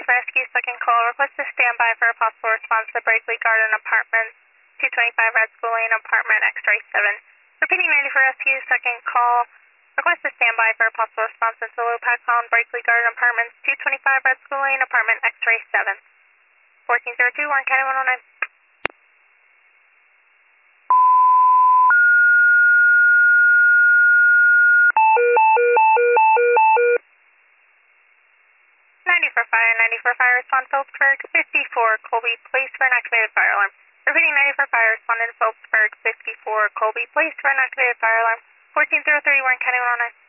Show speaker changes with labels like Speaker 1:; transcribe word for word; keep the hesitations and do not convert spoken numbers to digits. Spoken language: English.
Speaker 1: for rescue, second call. Request to stand by for a possible response to Berkeley Garden Apartments, two twenty-five Red School Lane, apartment X-ray seven. Repeating ninety for rescue, second call. Request to stand by for a possible response to Lopac on Berkeley Garden Apartments, two twenty-five Red School Lane, apartment X-ray seven. fourteen oh two, Warren County one oh nine. ninety for fire, ninety for fire, respond Phillipsburg, fifty-four Colby Place for an activated fire alarm. Repeating ninety for fire, respond in Phillipsburg, fifty-four Colby Place for an activated fire alarm. fourteen oh three, Warren County one oh nine.